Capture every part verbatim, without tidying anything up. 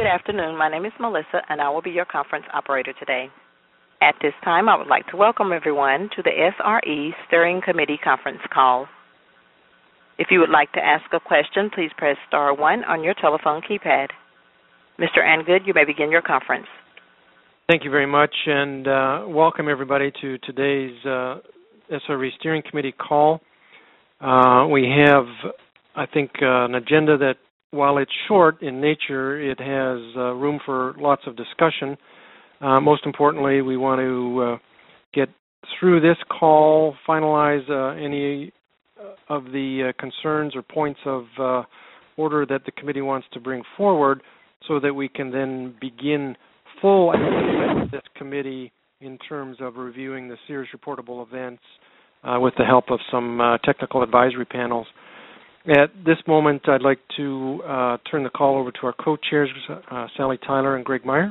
afternoon. My name is Melissa, and I will be your conference operator today. At this time, I would like to welcome everyone to the S R E Steering Committee conference call. If you would like to ask a question, please press star one on your telephone keypad. Mister Angood, you may begin your conference. Thank you very much, and uh, welcome everybody to today's uh, S R E Steering Committee call. Uh, we have, I think, uh, an agenda that, while it's short in nature, it has uh, room for lots of discussion. Uh, most importantly, we want to uh, get through this call, finalize uh, any of the uh, concerns or points of uh, order that the committee wants to bring forward so that we can then begin full action of this committee in terms of reviewing the Sears reportable events uh, with the help of some uh, technical advisory panels. At this moment, I'd like to uh, turn the call over to our co-chairs, uh, Sally Tyler and Greg Meyer.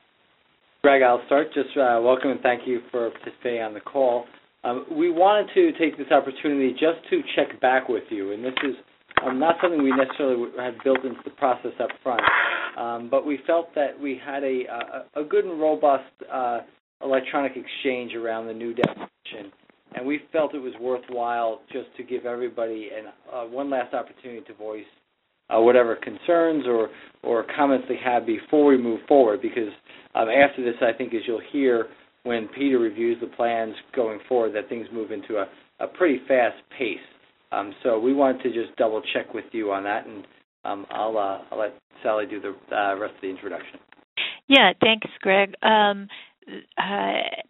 Greg, I'll start. Just uh, welcome and thank you for participating on the call. Um, we wanted to take this opportunity just to check back with you, and this is um, not something we necessarily had built into the process up front, um, but we felt that we had a, a, a good and robust uh, electronic exchange around the new definition. And we felt it was worthwhile just to give everybody an, uh, one last opportunity to voice uh, whatever concerns or, or comments they have before we move forward, because um, after this, I think, as you'll hear when Peter reviews the plans going forward, that things move into a, a pretty fast pace. Um, so we wanted to just double-check with you on that, and um, I'll, uh, I'll let Sally do the uh, rest of the introduction. Yeah, thanks, Greg. Um, uh,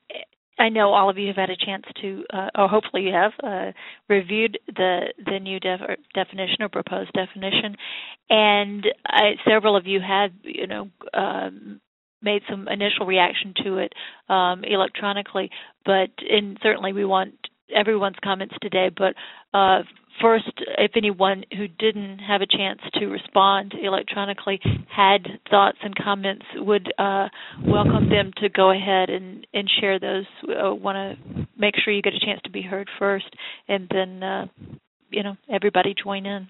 I know all of you have had a chance to, uh, or hopefully you have, uh, reviewed the the new def- definition or proposed definition, and I, several of you had, you know, um, made some initial reaction to it um, electronically. But and certainly we want everyone's comments today. But uh, first, if anyone who didn't have a chance to respond electronically had thoughts and comments, would uh, welcome them to go ahead and, and share those. Uh, want to make sure you get a chance to be heard first, and then, uh, you know, everybody join in.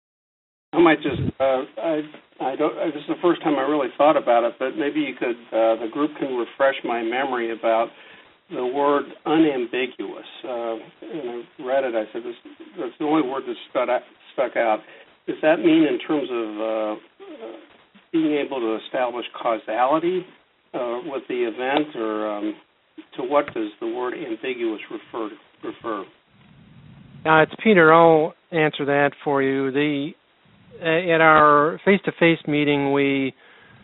I might just, uh, I, I don't, this is the first time I really thought about it, but maybe you could, uh, the group can refresh my memory about the word unambiguous. Uh, and I read it, I said, this, that's the only word that stuck out, stuck out. Does that mean in terms of uh, being able to establish causality uh, with the event, or um, to what does the word ambiguous refer? refer? Uh, it's Peter. I'll answer that for you. The uh, at our face-to-face meeting, we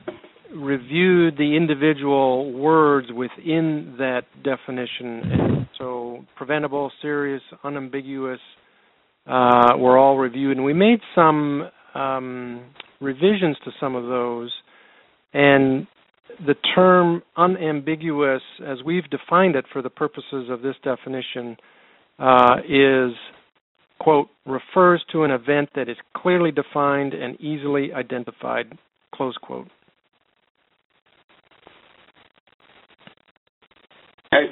reviewed the individual words within that definition. And so preventable, serious, unambiguous uh, were all reviewed. And we made some um, revisions to some of those. And the term unambiguous, as we've defined it for the purposes of this definition, uh, is, quote, refers to an event that is clearly defined and easily identified, close quote. Okay.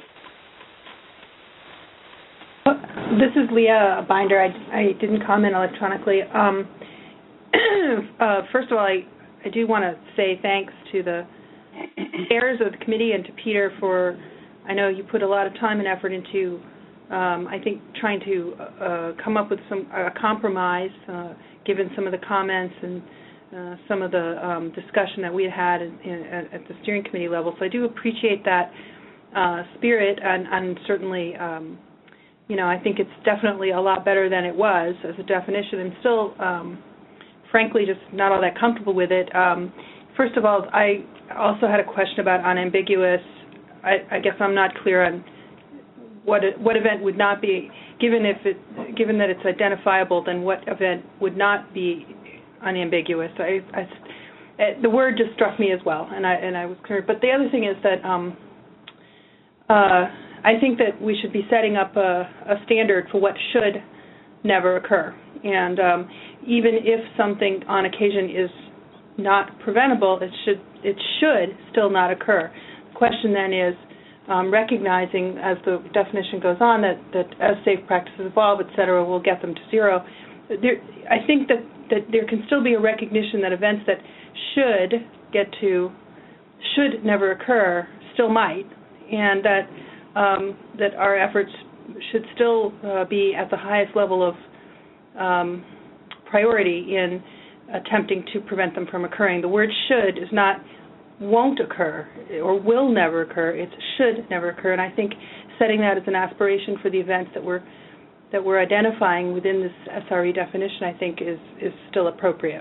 This is Leah Binder. I, I didn't comment electronically. Um, uh, first of all, I, I do want to say thanks to the chairs of the committee and to Peter for, I know you put a lot of time and effort into, um, I think, trying to uh, come up with some a compromise, uh, given some of the comments and uh, some of the um, discussion that we had in, in, at the steering committee level. So I do appreciate that Uh, spirit, and, and certainly, um, you know, I think it's definitely a lot better than it was as a definition, and still, um, frankly, just not all that comfortable with it. Um, first of all, I also had a question about unambiguous. I, I guess I'm not clear on what what event would not be, given if it, given that it's identifiable, then what event would not be unambiguous? I, I, the word just struck me as well, and I and I was clear. But the other thing is that. Um, Uh, I think that we should be setting up a, a standard for what should never occur. And um, even if something on occasion is not preventable, it should it should still not occur. The question then is um, recognizing, as the definition goes on, that, that as safe practices evolve, et cetera, we'll get them to zero. There, I think that, that there can still be a recognition that events that should get to should never occur still might, and that um, that our efforts should still uh, be at the highest level of um, priority in attempting to prevent them from occurring. The word should is not won't occur or will never occur. It's should never occur, and I think setting that as an aspiration for the events that we're that we're identifying within this S R E definition, I think, is is still appropriate.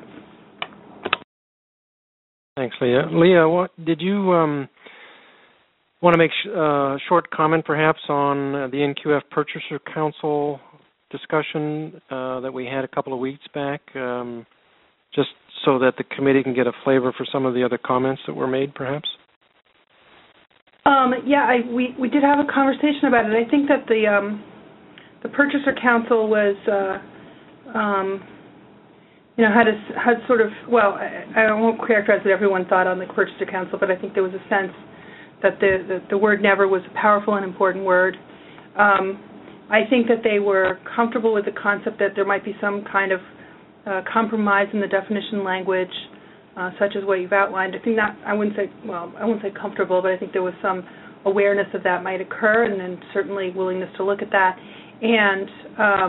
Thanks, Leah. Leah, what did you um, want to make a uh, short comment, perhaps, on uh, the N Q F Purchaser Council discussion uh, that we had a couple of weeks back, um, just so that the committee can get a flavor for some of the other comments that were made, perhaps? Um, yeah, I, we we did have a conversation about it. I think that the um, the Purchaser Council was. Uh, um, You know, had a, had sort of, well, I, I won't characterize what everyone thought on the Purchaser Council, but I think there was a sense that the, the, the word never was a powerful and important word. Um, I think that they were comfortable with the concept that there might be some kind of uh, compromise in the definition language, uh, such as what you've outlined. I think that, I wouldn't say, well, I wouldn't say comfortable, but I think there was some awareness of that might occur, and then certainly willingness to look at that. And um,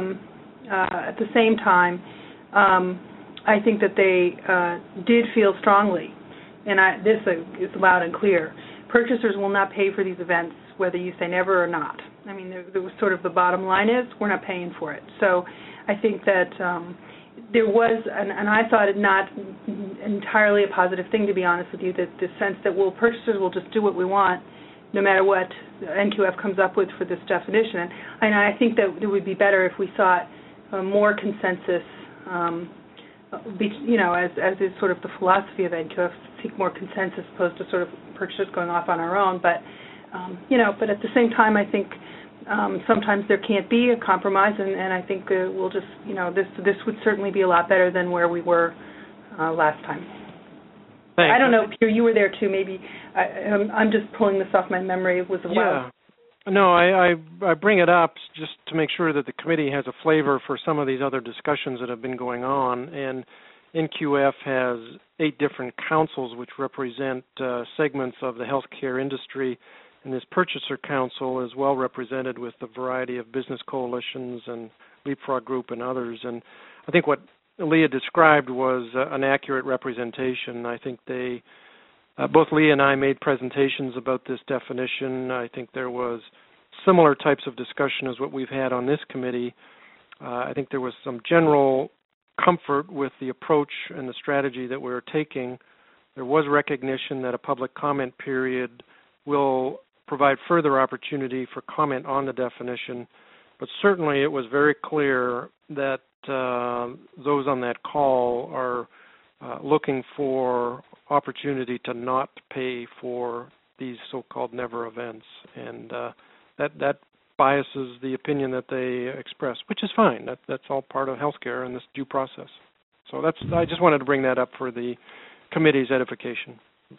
uh, at the same time, um, I think that they uh, did feel strongly, and I, this is loud and clear, purchasers will not pay for these events, whether you say never or not. I mean, there, there was sort of the bottom line is we're not paying for it. So I think that um, there was, and, and I thought it not entirely a positive thing, to be honest with you, that the sense that, well, purchasers will just do what we want no matter what N Q F comes up with for this definition. And, and I think that it would be better if we sought uh, more consensus, um, Be, you know, as as is sort of the philosophy of N Q F, seek more consensus opposed to sort of purchasers going off on our own. But, um, you know, but at the same time, I think um, sometimes there can't be a compromise, and, and I think uh, we'll just, you know, this this would certainly be a lot better than where we were uh, last time. Thanks. I don't know, Peter, you were there too. Maybe I, I'm, I'm just pulling this off my memory. It was a while. Yeah. No, I, I I bring it up just to make sure that the committee has a flavor for some of these other discussions that have been going on. And N Q F has eight different councils which represent uh, segments of the healthcare industry, and this Purchaser Council is well represented with a variety of business coalitions and Leapfrog Group and others. And I think what Leah described was uh, an accurate representation. I think they Uh, both Leah and I made presentations about this definition. I think there was similar types of discussion as what we've had on this committee. Uh, I think there was some general comfort with the approach and the strategy that we were taking. There was recognition that a public comment period will provide further opportunity for comment on the definition, but certainly it was very clear that uh, those on that call are uh, looking for opportunity to not pay for these so-called never events, and uh, that that biases the opinion that they express, which is fine. That that's all part of healthcare and this due process. So that's I just wanted to bring that up for the committee's edification.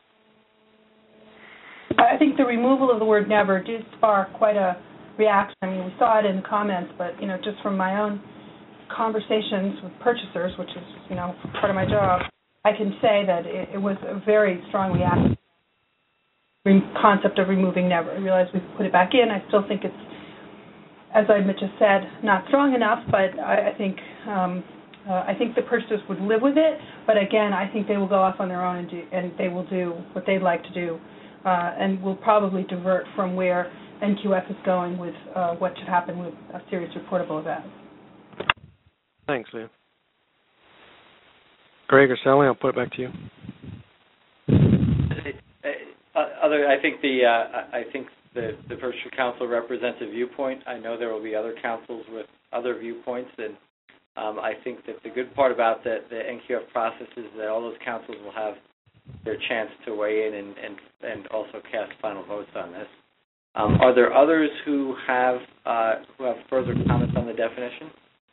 I think the removal of the word never did spark quite a reaction. I mean, we saw it in the comments, but you know, just from my own conversations with purchasers, which is you know part of my job, I can say that it, it was a very strong reaction. The concept of removing never. I realize we put it back in. I still think it's, as I just said, not strong enough. But I, I think um, uh, I think the purchasers would live with it. But again, I think they will go off on their own and do, and they will do what they'd like to do, uh, and will probably divert from where N Q F is going with uh, what should happen with a serious reportable event. Thanks, Leah. Greg or Sally, I'll put it back to you. Other, I think the uh, I think the the Purchaser Council represents a viewpoint. I know there will be other councils with other viewpoints, and um, I think that the good part about the, the N Q F process is that all those councils will have their chance to weigh in and and, and also cast final votes on this. Um, are there others who have uh, who have further comments on the definition?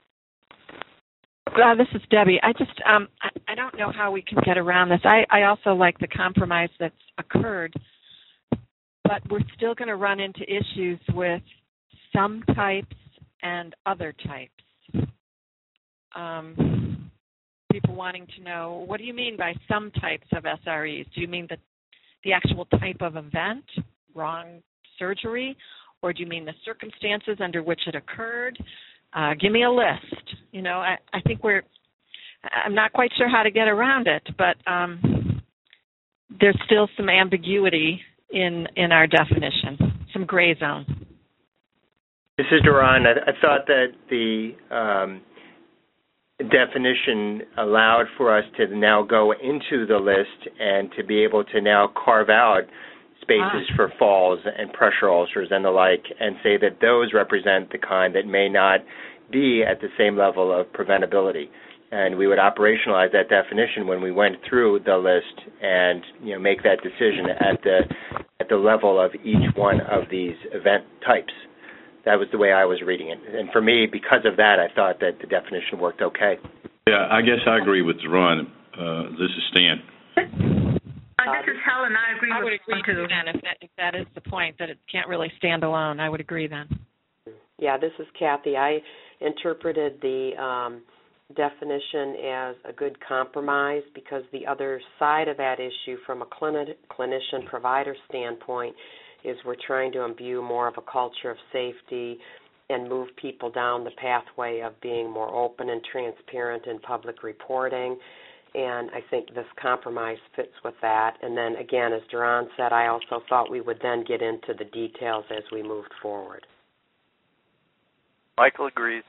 Uh, this is Debbie. I just um, I, I don't know how we can get around this. I, I also like the compromise that's occurred, but we're still going to run into issues with some types and other types. Um, people wanting to know, what do you mean by some types of S R Es? Do you mean the, the actual type of event, wrong surgery, or do you mean the circumstances under which it occurred? Uh, give me a list. You know, I, I think we're, I'm not quite sure how to get around it, but um, there's still some ambiguity in, in our definition, some gray zone. This is Duran. I, I thought that the um, definition allowed for us to now go into the list and to be able to now carve out spaces ah. for falls and pressure ulcers and the like, and say that those represent the kind that may not be at the same level of preventability. And we would operationalize that definition when we went through the list and, you know, make that decision at the at the level of each one of these event types. That was the way I was reading it. And for me, because of that, I thought that the definition worked okay. Yeah, I guess I agree with Ron. Uh, this is Stan. Uh, this is Helen. I agree I with would agree too. with then if that, if that is the point, that it can't really stand alone. I would agree then. Yeah, this is Kathy. I interpreted the um, definition as a good compromise because the other side of that issue from a clini- clinician-provider standpoint is we're trying to imbue more of a culture of safety and move people down the pathway of being more open and transparent in public reporting. And I think this compromise fits with that. And then, again, as Duran said, I also thought we would then get into the details as we moved forward. Michael agrees.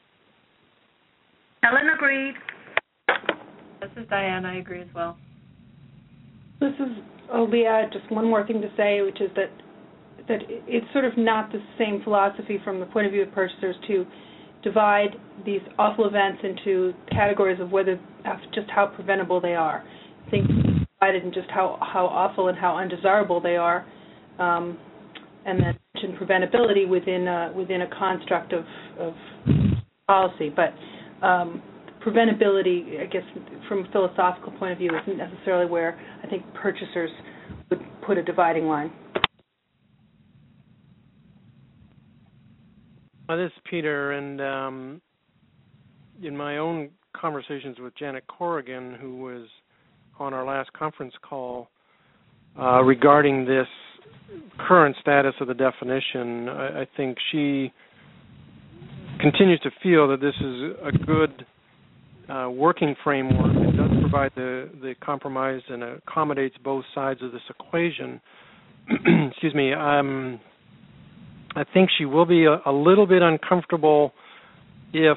Helen agreed. This is Diane. I agree as well. This is Leah. Just one more thing to say, which is that that it's sort of not the same philosophy from the point of view of purchasers to divide these awful events into categories of whether just how preventable they are. I think divided in just how, how awful and how undesirable they are, um, and then mention preventability within a, within a construct of, of policy. But um, preventability, I guess, from a philosophical point of view, isn't necessarily where I think purchasers would put a dividing line. Well, this is Peter, and um, in my own conversations with Janet Corrigan, who was on our last conference call uh, regarding this current status of the definition, I, I think she continues to feel that this is a good uh, working framework. It does provide the, the compromise and accommodates both sides of this equation. Excuse me. Um, I think she will be a, a little bit uncomfortable if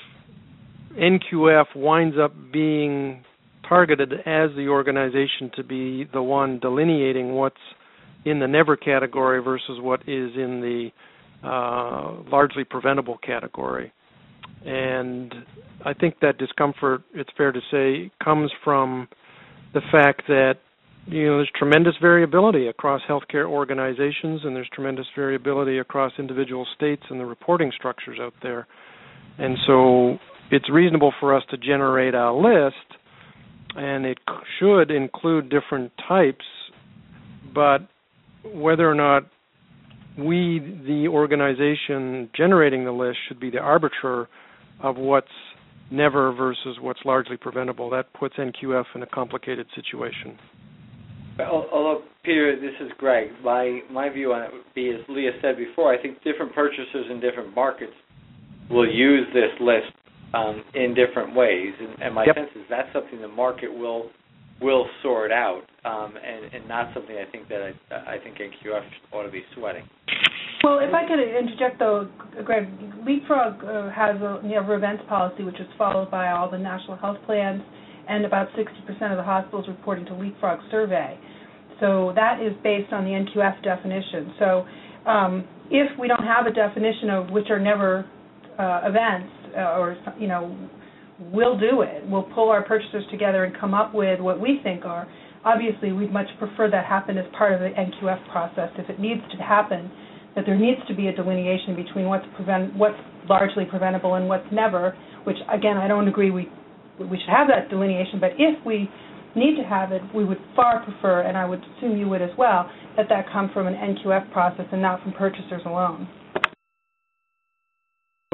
N Q F winds up being targeted as the organization to be the one delineating what's in the never category versus what is in the uh, largely preventable category. And I think that discomfort, it's fair to say, comes from the fact that you know, there's tremendous variability across healthcare organizations, and there's tremendous variability across individual states and the reporting structures out there. And so it's reasonable for us to generate a list, and it should include different types, but whether or not we, the organization generating the list, should be the arbiter of what's never versus what's largely preventable, that puts N Q F in a complicated situation. Although, Peter, this is Greg. My my view on it would be, as Leah said before, I think different purchasers in different markets will use this list um, in different ways, and, and my yep. sense is that's something the market will will sort out, um, and, and not something I think that I, I think N Q F ought to be sweating. Well, if I could interject, though, Greg, Leapfrog uh, has a never events policy, which is followed by all the national health plans, and about sixty percent of the hospitals reporting to Leapfrog survey. So that is based on the N Q F definition. So um, if we don't have a definition of which are never uh, events, uh, or, you know, we'll do it. We'll pull our purchasers together and come up with what we think are. Obviously, we'd much prefer that happen as part of the N Q F process. If it needs to happen, that there needs to be a delineation between what's prevent, what's largely preventable and what's never, which, again, I don't agree we we should have that delineation, but if we need to have it, we would far prefer, and I would assume you would as well, that that come from an N Q F process and not from purchasers alone.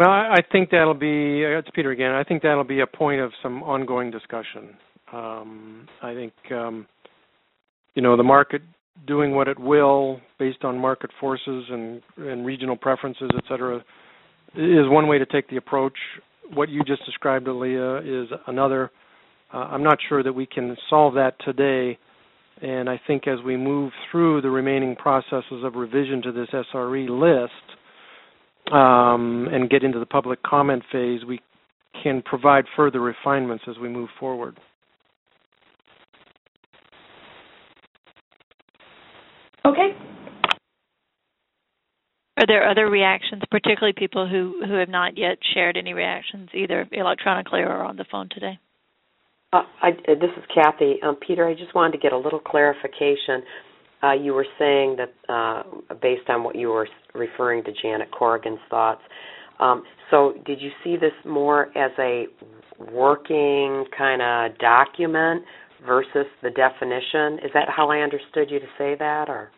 Well, I, I think that'll be, it's Peter again, I think that'll be a point of some ongoing discussion. Um, I think, um, you know, the market doing what it will based on market forces and, and regional preferences, et cetera, is one way to take the approach. What you just described, Aaliyah, is another. Uh, I'm not sure that we can solve that today, and I think as we move through the remaining processes of revision to this S R E list um, and get into the public comment phase, we can provide further refinements as we move forward. Okay. Are there other reactions, particularly people who, who have not yet shared any reactions, either electronically or on the phone today? Uh, I, uh, this is Kathy. Um, Peter, I just wanted to get a little clarification. Uh, you were saying that uh, based on what you were referring to Janet Corrigan's thoughts. Um, so did you see this more as a working kind of document versus the definition? Is that how I understood you to say that, or?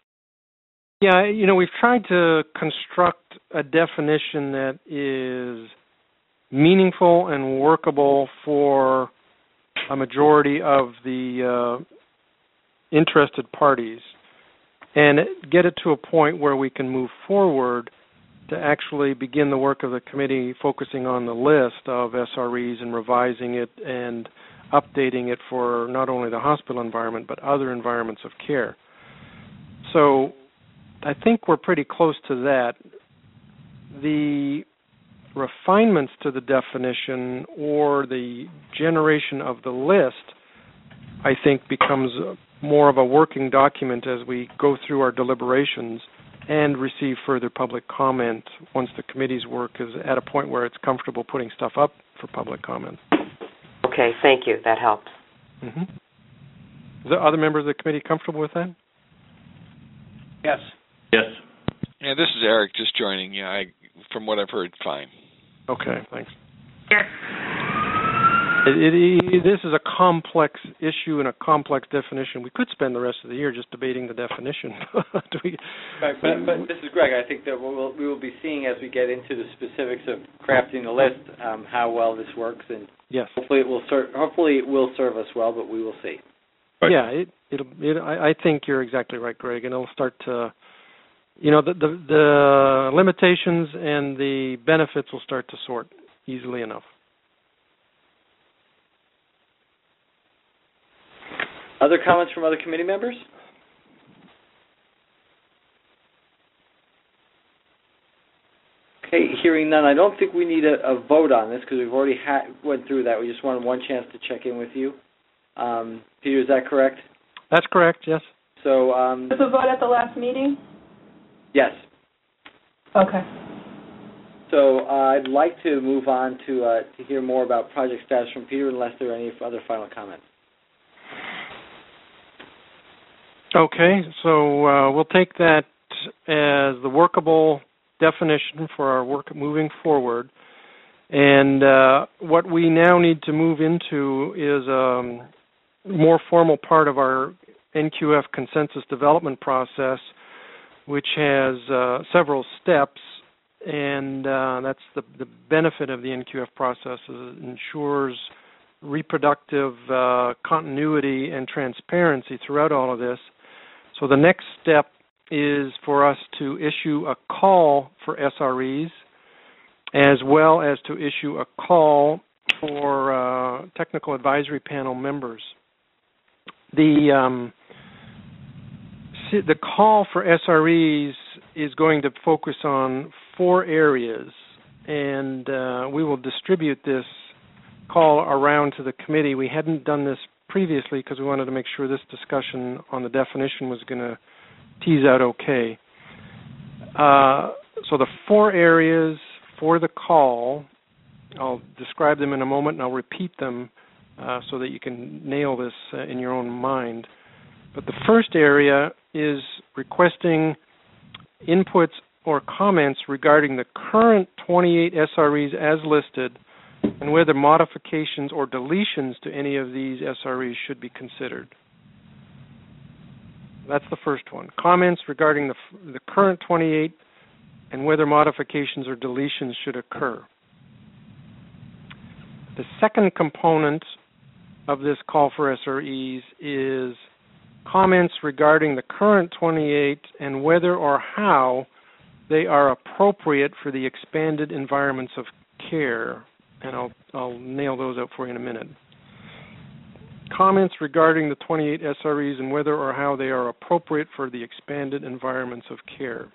Yeah, you know, we've tried to construct a definition that is meaningful and workable for a majority of the uh, interested parties and get it to a point where we can move forward to actually begin the work of the committee focusing on the list of S R Es and revising it and updating it for not only the hospital environment but other environments of care. So I think we're pretty close to that. The refinements to the definition or the generation of the list, I think, becomes more of a working document as we go through our deliberations and receive further public comment once the committee's work is at a point where it's comfortable putting stuff up for public comment. Okay, thank you. That helps. Mm-hmm. Are the other members of the committee comfortable with that? Yes. Yes. Yeah, this is Eric just joining. Yeah, I, from what I've heard, fine. Okay, thanks. Yes. It, it, this is a complex issue and a complex definition. We could spend the rest of the year just debating the definition. Do we, right, but, but this is Greg. I think that we'll, we will be seeing as we get into the specifics of crafting the list um, how well this works, and yes, hopefully it will serve. Hopefully it will serve us well, but we will see. Right. Yeah, it, it'll. It, I, I think you're exactly right, Greg, and it'll start to. You know, the, the the limitations and the benefits will start to sort easily enough. Other comments from other committee members? Okay, hearing none. I don't think we need a, a vote on this because we've already ha- went through that. We just wanted one chance to check in with you. Um, Peter, is that correct? That's correct, yes. So, um, was a vote at the last meeting? Yes. Okay. So uh, I'd like to move on to uh, to hear more about project status from Peter, unless there are any other final comments. Okay, so uh, we'll take that as the workable definition for our work moving forward. And uh, what we now need to move into is a um, more formal part of our N Q F consensus development process, which has uh, several steps, and uh, that's the, the benefit of the N Q F process. Is it ensures reproductive uh, continuity and transparency throughout all of this. So the next step is for us to issue a call for S R Es, as well as to issue a call for uh, technical advisory panel members. The um, the call for S R Es is going to focus on four areas, and uh, we will distribute this call around to the committee. We hadn't done this previously because we wanted to make sure this discussion on the definition was going to tease out okay. Uh, so the four areas for the call, I'll describe them in a moment and I'll repeat them uh, so that you can nail this uh, in your own mind. But the first area is requesting inputs or comments regarding the current twenty-eight S R Es as listed and whether modifications or deletions to any of these S R Es should be considered. That's the first one. Comments regarding the, the current twenty-eight and whether modifications or deletions should occur. The second component of this call for S R Es is comments regarding the current twenty-eight and whether or how they are appropriate for the expanded environments of care. And I'll, I'll nail those out for you in a minute. Comments regarding the twenty-eight S R Es and whether or how they are appropriate for the expanded environments of care.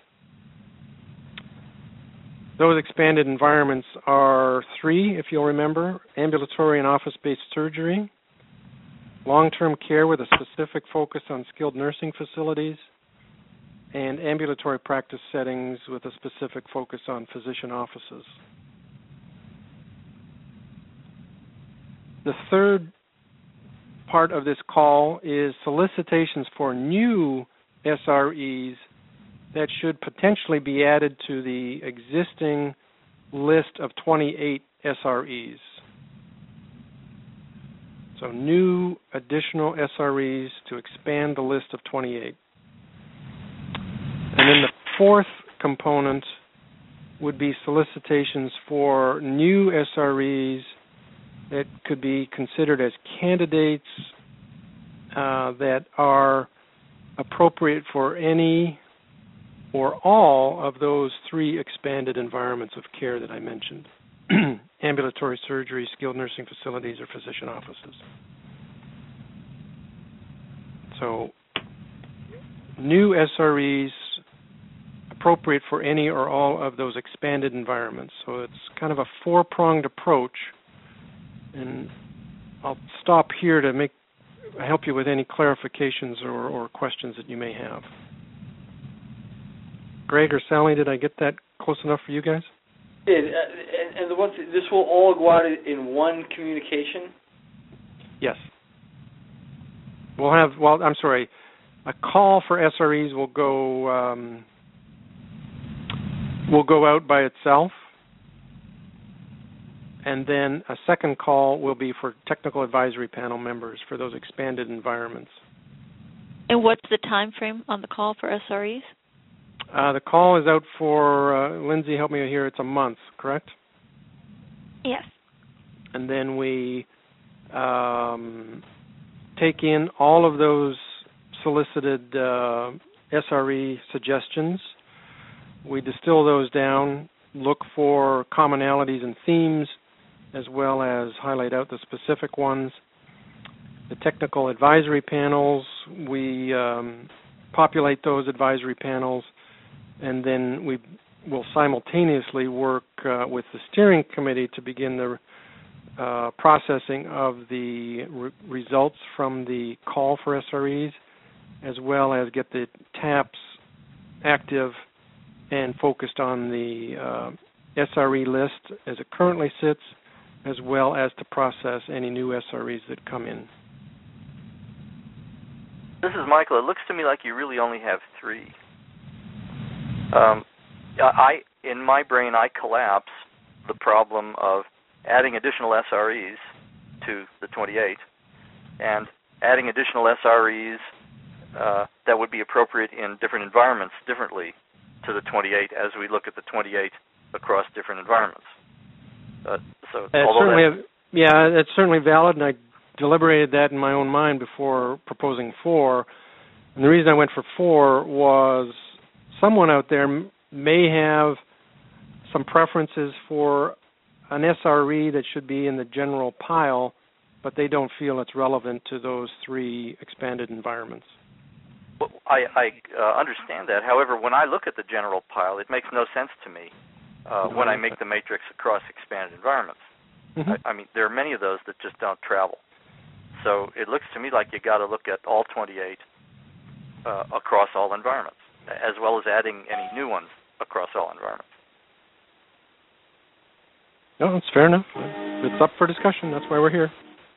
Those expanded environments are three, if you'll remember: ambulatory and office-based surgery, long-term care with a specific focus on skilled nursing facilities, and ambulatory practice settings with a specific focus on physician offices. The third part of this call is solicitations for new S R Es that should potentially be added to the existing list of twenty-eight S R Es. So new additional S R Es to expand the list of twenty-eight. And then the fourth component would be solicitations for new S R Es that could be considered as candidates uh, that are appropriate for any or all of those three expanded environments of care that I mentioned: ambulatory surgery, skilled nursing facilities, or physician offices. So new S R Es appropriate for any or all of those expanded environments. So it's kind of a four-pronged approach, and I'll stop here to make help you with any clarifications or, or questions that you may have. Greg or Sally, did I get that close enough for you guys? Yeah, and, and the one th- this will all go out in one communication? Yes. We'll have, well, I'm sorry, a call for S R Es will go um, will go out by itself, and then a second call will be for technical advisory panel members for those expanded environments. And what's the time frame on the call for S R Es? Uh, the call is out for, uh, Lindsay, help me here, it's a month, correct? Yes. And then we um, take in all of those solicited uh, S R E suggestions. We distill those down, look for commonalities and themes, as well as highlight out the specific ones. The technical advisory panels, we um, populate those advisory panels, and then we will simultaneously work uh, with the steering committee to begin the uh, processing of the re- results from the call for S R Es, as well as get the TAPs active and focused on the uh, S R E list as it currently sits, as well as to process any new S R Es that come in. This is Michael. It looks to me like you really only have three. Um, I, in my brain, I collapse the problem of adding additional S R Es to the twenty-eight and adding additional S R Es uh, that would be appropriate in different environments differently to the twenty-eight as we look at the twenty-eight across different environments. Uh, so, that's certainly a, yeah, that's certainly valid, and I deliberated that in my own mind before proposing four. And the reason I went for four was someone out there m- may have some preferences for an S R E that should be in the general pile, but they don't feel it's relevant to those three expanded environments. Well, I, I uh, understand that. However, when I look at the general pile, it makes no sense to me uh, when I make the matrix across expanded environments. Mm-hmm. I, I mean, there are many of those that just don't travel. So it looks to me like you got to look at all twenty-eight uh, across all environments, as well as adding any new ones across all environments. No, it's fair enough. It's up for discussion. That's why we're here.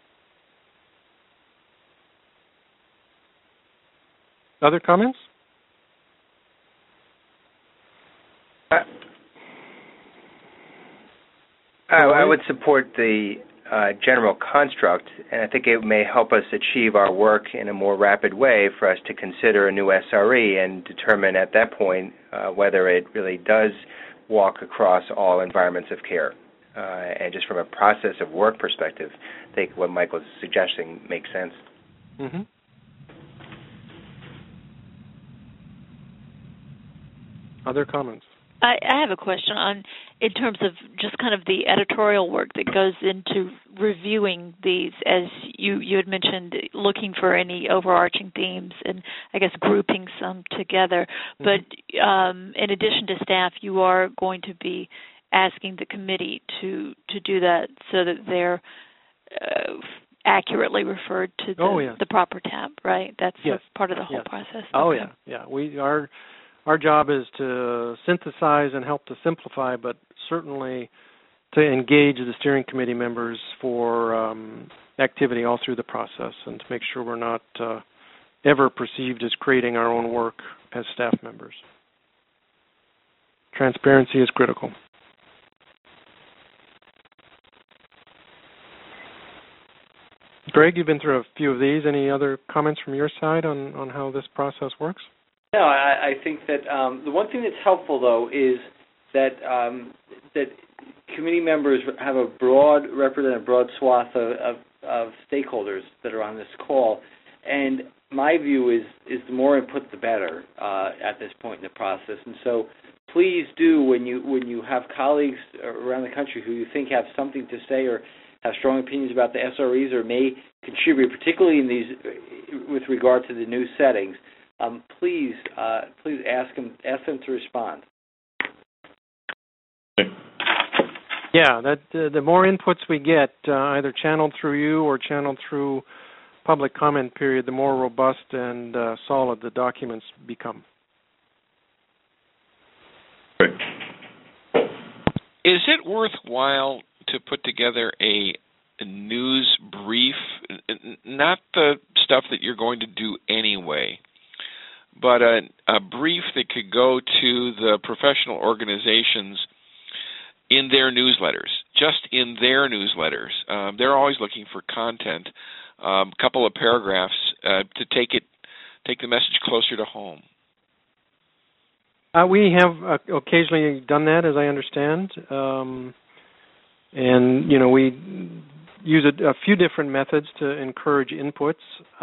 Other comments? I, I would support the uh, general construct, and I think it may help us achieve our work in a more rapid way for us to consider a new S R E and determine at that point uh, whether it really does walk across all environments of care. Uh, and just from a process of work perspective, I think what Michael's suggesting makes sense. Mm-hmm. Other comments? I, I have a question on, in terms of just kind of the editorial work that goes into reviewing these, as you, you had mentioned, looking for any overarching themes and I guess grouping some together. Mm-hmm. But um, in addition to staff, you are going to be asking the committee to, to do that so that they're uh, accurately referred to the, oh, yes. the proper tab, right? That's yes. part of the whole yes. process. Oh, okay. yeah. Yeah. We are... Our job is to synthesize and help to simplify, but certainly to engage the steering committee members for um, activity all through the process and to make sure we're not uh, ever perceived as creating our own work as staff members. Transparency is critical. Greg, you've been through a few of these. Any other comments from your side on, on how this process works? No, I, I think that um, the one thing that's helpful, though, is that um, that committee members have a broad, represent a broad swath of, of, of stakeholders that are on this call, and my view is is the more input, the better uh, at this point in the process. And so, please do when you when you have colleagues around the country who you think have something to say or have strong opinions about the S R Es or may contribute, particularly in these with regard to the new settings. Um, please, uh, please ask them, ask them to respond. Yeah, that uh, the more inputs we get, uh, either channeled through you or channeled through public comment period, the more robust and uh, solid the documents become. Is it worthwhile to put together a, a news brief, not the stuff that you're going to do anyway, but a, a brief that could go to the professional organizations in their newsletters, just in their newsletters? Um, they're always looking for content, a um, couple of paragraphs uh, to take it, take the message closer to home. Uh, we have uh, occasionally done that, as I understand, um, and you know we use a, a few different methods to encourage inputs.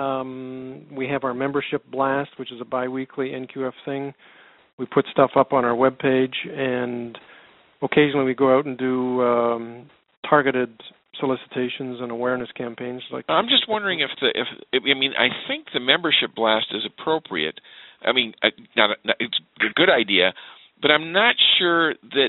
Um, we have our membership blast, which is a biweekly N Q F thing. We put stuff up on our webpage, and occasionally we go out and do um, targeted solicitations and awareness campaigns. Like I'm just wondering if the if I mean I think the membership blast is appropriate. I mean, not, not, it's a good idea, but I'm not sure that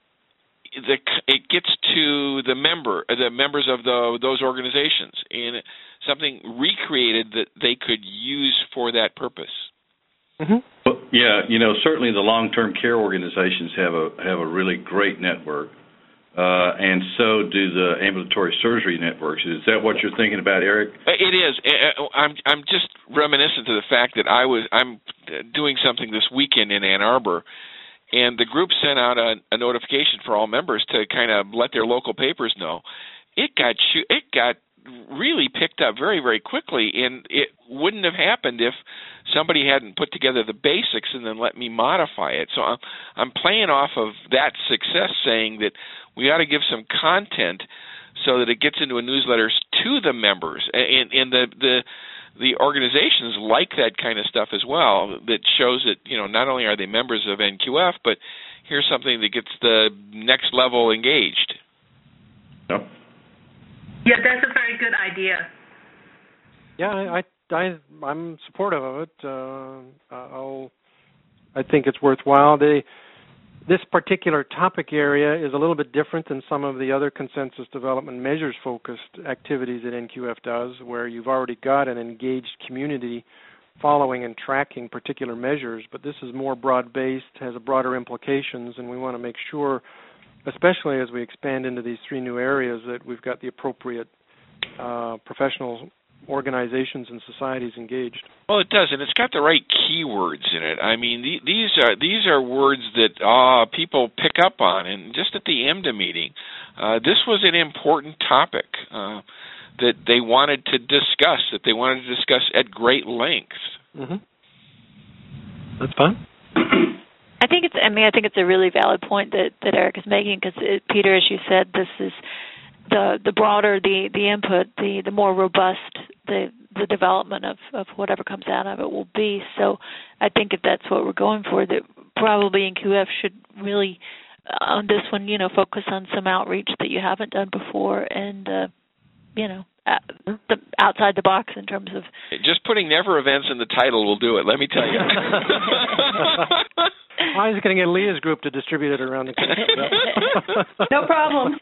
the, it gets to the member, the members of the, those organizations, and something recreated that they could use for that purpose. Mm-hmm. Well, yeah, you know, certainly the long-term care organizations have a have a really great network, uh, and so do the ambulatory surgery networks. Is that what you're thinking about, Eric? It is. I'm I'm just reminiscent to the fact that I was I'm doing something this weekend in Ann Arbor. And the group sent out a, a notification for all members to kind of let their local papers know. It got it got really picked up very, very quickly, and it wouldn't have happened if somebody hadn't put together the basics and then let me modify it. So I'm, I'm playing off of that success, saying that we ought to give some content so that it gets into a newsletter to the members, and, and the the the organizations like that kind of stuff as well, that shows that, you know, not only are they members of N Q F, but here's something that gets the next level engaged. Yep. Yeah, that's a very good idea. Yeah, I, I, I'm supportive of it. Uh, I'll, I think it's worthwhile. They, this particular topic area is a little bit different than some of the other consensus development measures-focused activities that N Q F does, where you've already got an engaged community following and tracking particular measures, but this is more broad-based, has a broader implications, and we want to make sure, especially as we expand into these three new areas, that we've got the appropriate uh, professional organizations and societies engaged. Well, it does, and it's got the right keywords in it. I mean, the, these are these are words that uh, people pick up on. And just at the AMDA meeting, uh, this was an important topic uh, that they wanted to discuss, that they wanted to discuss at great length. Mm-hmm. That's fine. I think it's. I mean, I think it's a really valid point that, that Eric is making, because Peter, as you said, this is the the broader the, the input, the, the more robust the the development of, of whatever comes out of it will be. So I think if that's what we're going for, that probably N Q F should really uh, on this one, you know, focus on some outreach that you haven't done before, and uh, you know, uh, the, outside the box in terms of just putting Never Events in the title will do it. Let me tell you. I was going to get Leah's group to distribute it around the country. No problem.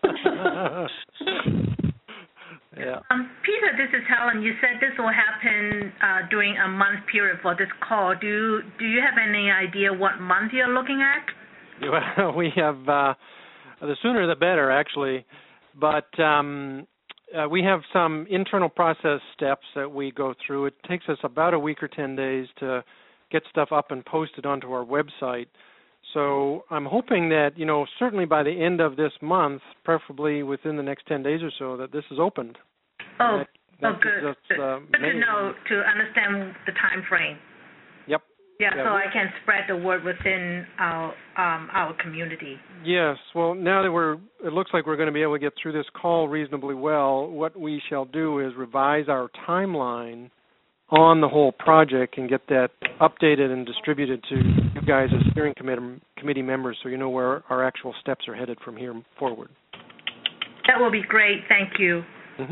Yeah. Um, Peter, this is Helen. You said this will happen uh, during a month period for this call. Do you, do you have any idea what month you're looking at? Well, we have uh, the sooner the better, actually. But um, uh, we have some internal process steps that we go through. It takes us about a week or ten days to get stuff up and posted onto our website. So I'm hoping that, you know, certainly by the end of this month, preferably within the next ten days or so, that this is opened. Oh, that, that oh good. Us, good uh, good to know, to understand the time frame. Yep. Yeah, yeah, so I can spread the word within our um, our community. Yes. Well, now that we're, it looks like we're going to be able to get through this call reasonably well, what we shall do is revise our timeline on the whole project and get that updated and distributed to you guys as steering committee, committee members, so you know where our actual steps are headed from here forward. That will be great. Thank you. Mm-hmm.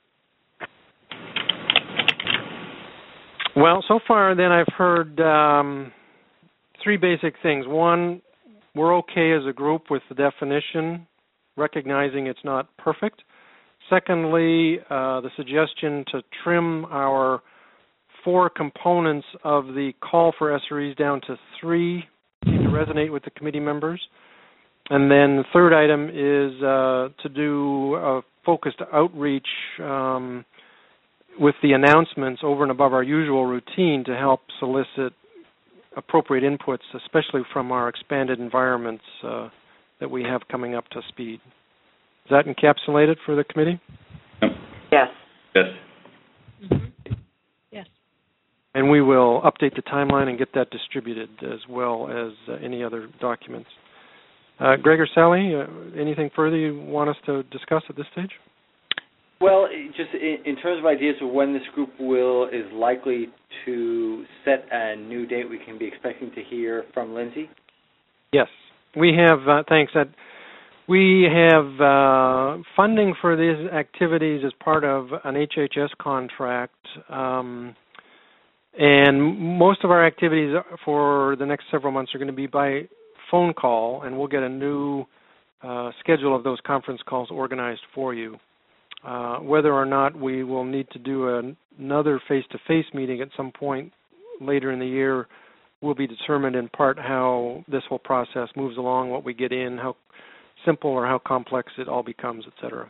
Well, so far then I've heard um, three basic things. One, we're okay as a group with the definition, recognizing it's not perfect. Secondly, uh, the suggestion to trim our four components of the call for S R Es down to three seem to resonate with the committee members. And then the third item is uh, to do a focused outreach um, with the announcements over and above our usual routine to help solicit appropriate inputs, especially from our expanded environments uh, that we have coming up to speed. Is that encapsulated for the committee? Yes. Yes. Mm-hmm. Yes. And we will update the timeline and get that distributed as well as uh, any other documents. Uh, Greg or Sally, uh, anything further you want us to discuss at this stage? Well, just in, in terms of ideas of when this group will is likely to set a new date, we can be expecting to hear from Lindsay. Yes, we have. Uh, thanks. Ed. We have uh, funding for these activities as part of an H H S contract, um, and most of our activities for the next several months are going to be by phone call, and we'll get a new uh, schedule of those conference calls organized for you. Uh, whether or not we will need to do an, another face-to-face meeting at some point later in the year will be determined in part how this whole process moves along, what we get in, how simple or how complex it all becomes, et cetera.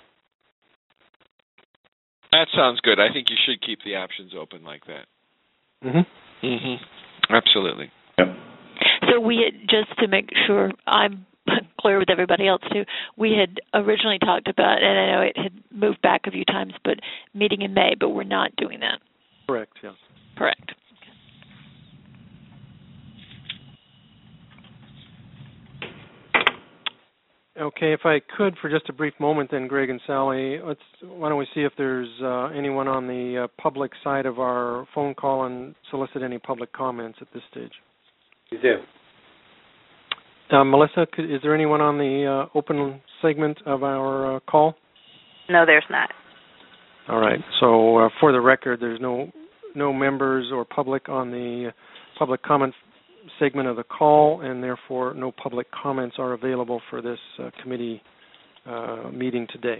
That sounds good. I think you should keep the options open like that. Mm-hmm. Mm-hmm. Absolutely. Yep. So we had, just to make sure I'm clear with everybody else too, we had originally talked about, and I know it had moved back a few times, but meeting in May, but we're not doing that. Correct, yes. Correct. Okay, if I could for just a brief moment then, Greg and Sally, let's, why don't we see if there's uh, anyone on the uh, public side of our phone call and solicit any public comments at this stage. You do. Uh, Melissa, could, is there anyone on the uh, open segment of our uh, call? No, there's not. All right. So uh, for the record, there's no no members or public on the public comment segment of the call, and therefore no public comments are available for this uh, committee uh, meeting today.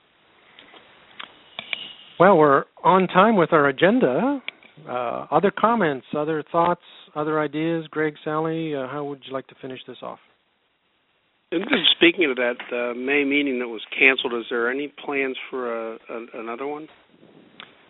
Well, we're on time with our agenda. Uh, other comments, other thoughts, other ideas? Greg, Sally, uh, how would you like to finish this off? And just speaking of that uh, May meeting that was canceled, is there any plans for a, a, another one?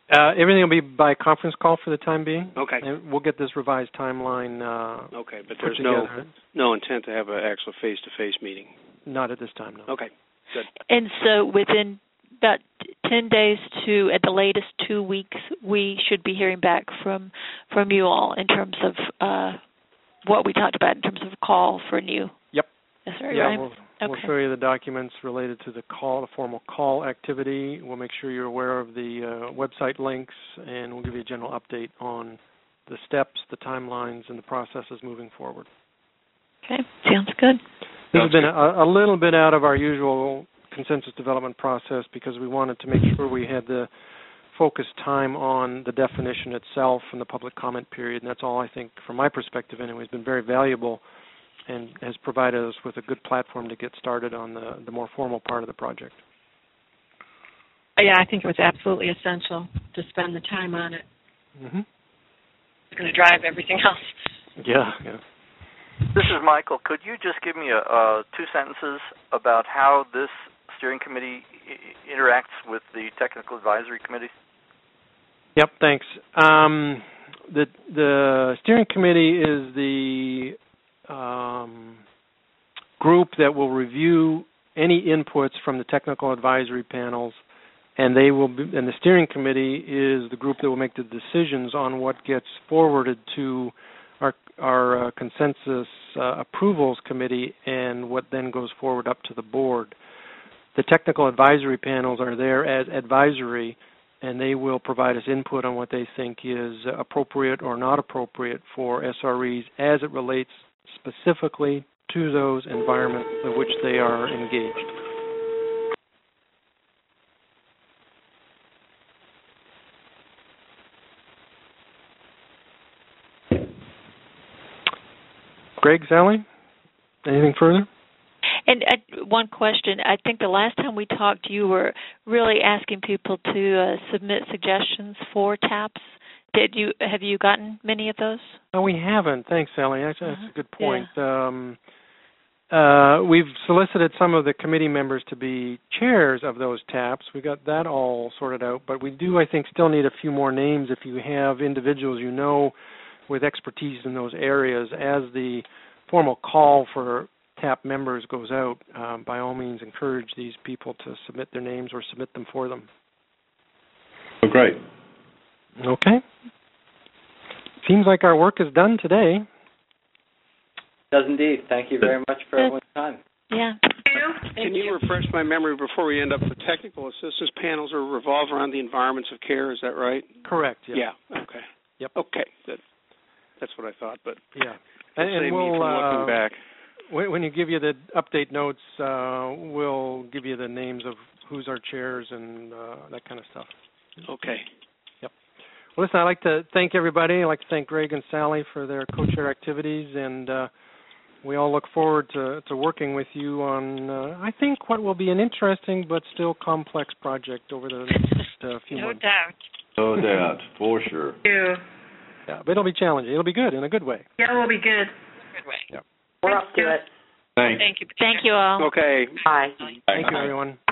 Uh, everything will be by conference call for the time being. Okay. And we'll get this revised timeline. Uh, okay, but there's no together. no intent to have an actual face-to-face meeting. Not at this time, no. Okay, good. And so within about ten days to, at the latest, two weeks, we should be hearing back from from you all in terms of uh, what we talked about in terms of a call for a new. Yep. Yes, sir, yeah, right? we'll, okay. we'll show you the documents related to the call, the formal call activity. We'll make sure you're aware of the uh, website links, and we'll give you a general update on the steps, the timelines, and the processes moving forward. Okay, sounds good. This has been a, a little bit out of our usual consensus development process because we wanted to make sure we had the focused time on the definition itself and the public comment period, and that's all I think, from my perspective anyway, has been very valuable and has provided us with a good platform to get started on the, the more formal part of the project. Yeah, I think it was absolutely essential to spend the time on it. Mm-hmm. It's going to drive everything else. Yeah, yeah. This is Michael. Could you just give me a, uh, two sentences about how this steering committee I- interacts with the technical advisory committee? Yep, thanks. Um, the the steering committee is the um, group that will review any inputs from the technical advisory panels, and they will be, and the steering committee is the group that will make the decisions on what gets forwarded to our our uh, consensus uh, approvals committee and what then goes forward up to the board. The technical advisory panels are there as advisory, and they will provide us input on what they think is appropriate or not appropriate for S R Es as it relates specifically to those environments in which they are engaged. Greg, Sally, anything further? And uh, one question. I think the last time we talked, you were really asking people to uh, submit suggestions for TAPs. Did you have you gotten many of those? No, we haven't. Thanks, Sally. Actually, that's uh-huh. a good point. Yeah. Um, uh, we've solicited some of the committee members to be chairs of those TAPs. We got that all sorted out, but we do, I think, still need a few more names. If you have individuals you know with expertise in those areas, as the formal call for TAP members goes out, um, by all means encourage these people to submit their names or submit them for them. Oh, great. Okay. Seems like our work is done today. Does indeed. Thank you very much for everyone's time. Yeah. Can you refresh my memory before we end up? The technical assistance panels are revolve around the environments of care. Is that right? Correct. Yeah. Yeah. Okay. Yep. Okay. Good. That's what I thought. But yeah, and, and save we'll me from looking uh, back. When, when you give you the update notes, uh, we'll give you the names of who's our chairs and uh, that kind of stuff. Okay. Yep. Well, listen, I'd like to thank everybody. I'd like to thank Greg and Sally for their co-chair activities, and uh, we all look forward to, to working with you on, uh, I think, what will be an interesting but still complex project over the next uh, few no months. No doubt. No doubt, for sure. Thank you. Yeah, but it'll be challenging. It'll be good, in a good way. Yeah, it will be good. Good way. Yep. We're up to it. Thanks. Thank you. Thank you all. Okay. Bye. Thank you, everyone.